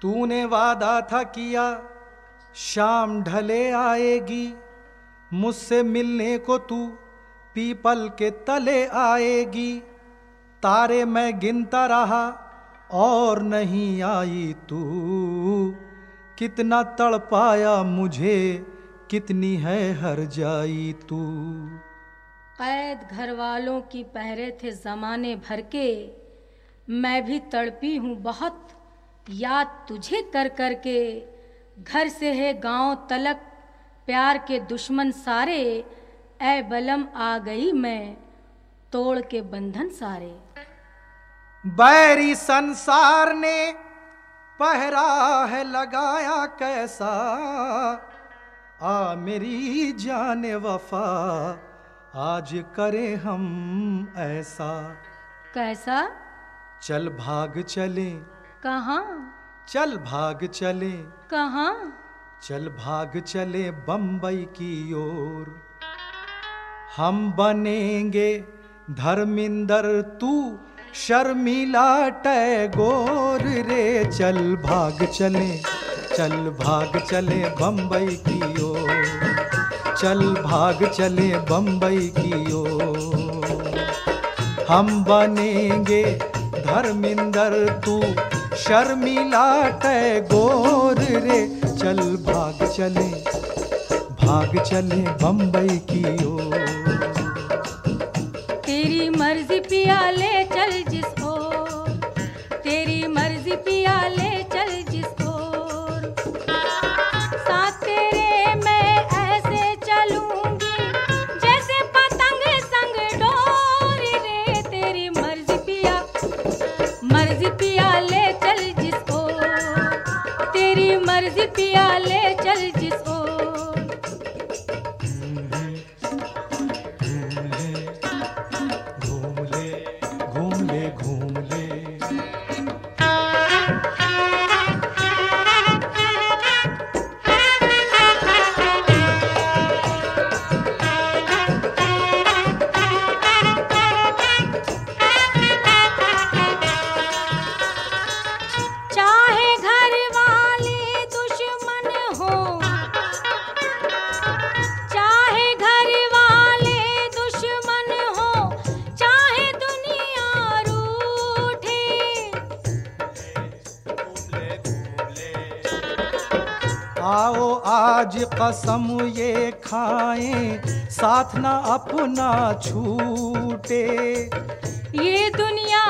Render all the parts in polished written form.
तूने वादा था किया शाम ढले आएगी, मुझसे मिलने को तू पीपल के तले आएगी। तारे मैं गिनता रहा और नहीं आई तू, कितना तड़पाया मुझे कितनी है हर जाई तू। कैद घर वालों की पहरे थे जमाने भर के, मैं भी तड़पी हूँ बहुत याद तुझे कर कर के। घर से है गांव तलक प्यार के दुश्मन सारे, ऐ बलम आ गई मैं तोड़ के बंधन सारे। बैरी संसार ने पहरा है लगाया कैसा, आ मेरी जाने वफा आज करे हम ऐसा। कैसा? चल भाग चले। कहाँ? चल भाग चले। कहाँ? चल भाग चले बंबई की ओर, हम बनेंगे धर्मिंदर तू शर्मिला टैगोर रे। चल भाग चले, चल भाग चले बंबई की ओर, चल भाग चले बंबई की ओर। हम बनेंगे धर्मिंदर तू शर्मिला टैगोर रे। चल भाग चले बंबई की ओर। तेरी मर्जी पिया ले चल जिस ओर, तेरी मर्जी पिया ले चल जिस ओर। साथ तेरे मैं ऐसे चलूंगी जैसे पतंग संग डोर रे। तेरी मर्जी पिया ले चल जिस ओर, तेरी मर्जी पिया ले चल जिस ओर। आओ आज कसम ये खाएं साथ ना अपना छूटे। ये दुनिया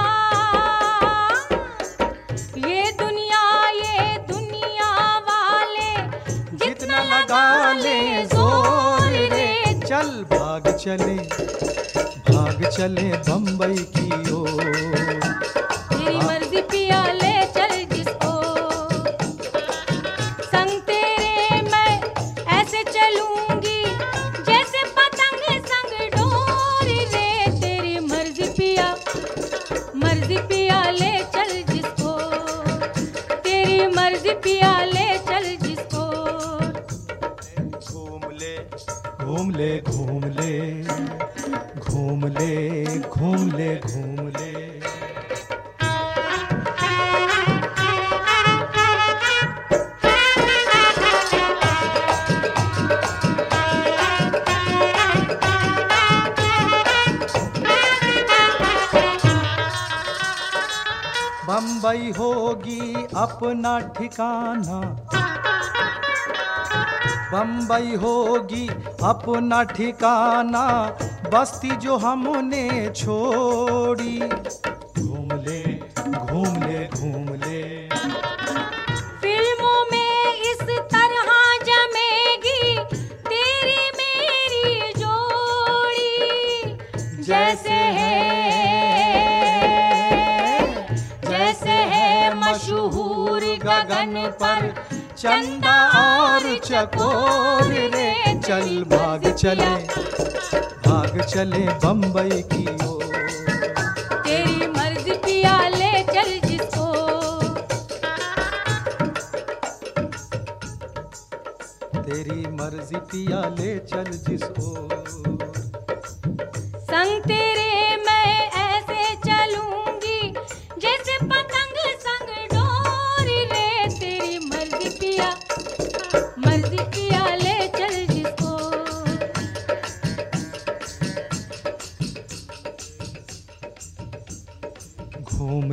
वाले जितना लगा ले जोर रे। चल भाग चले बंबई की ओर। तेरी मर्जी पिया ले चल जिस ओर। संग तेरे मैं ऐसे चलूंगी जैसे पतंग संग डोर रे। तेरी मर्जी पिया ले चल जिस ओर, तेरी मर्जी पिया ले चल जिस ओर। घूम ले घूम ले। बंबई होगी अपना ठिकाना, बंबई होगी अपना ठिकाना, बस्ती जो हमने छोड़ी। घूम ले फिल्मों में इस तरह जमेगी तेरी मेरी जोड़ी। जैसे है मशहूर गगन पर चंदा और चकोर रे। चल भाग चले बंबई की ओर। तेरी मर्जी पिया ले चल जिस ओर। तेरी मर्जी पिया ले चल जिस ओर। संग तेरे मैं ऐसे चलूंगी जैसे पतंग संग डोर रे।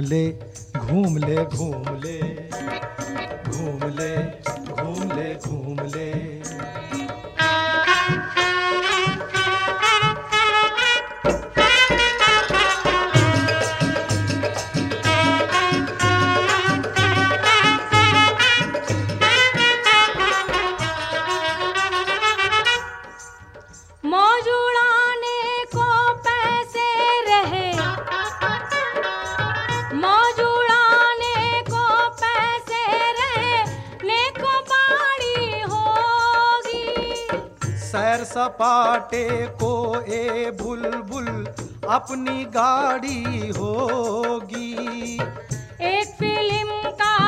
ले घूम ले घूम ले घूम ले घूम ले घूम ले। मौज उड़ाने को पैसे रहे, मौज उड़ाने को पैसे रहे, नेको बाड़ी होगी। सैर सपाटे को ए बुलबुल अपनी गाड़ी होगी। एक फिल्म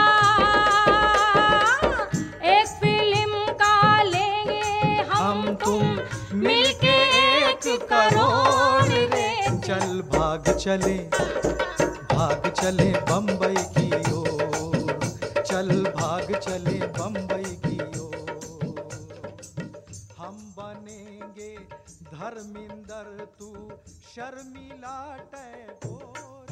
का लेंगे हम तुम मिलके 1 करोड़ रे। चल भाग चले बम्बई की ओर, चल भाग चले बम्बई की ओर। हम बनेंगे धर्मिंदर, तू शर्मिला टैगोर।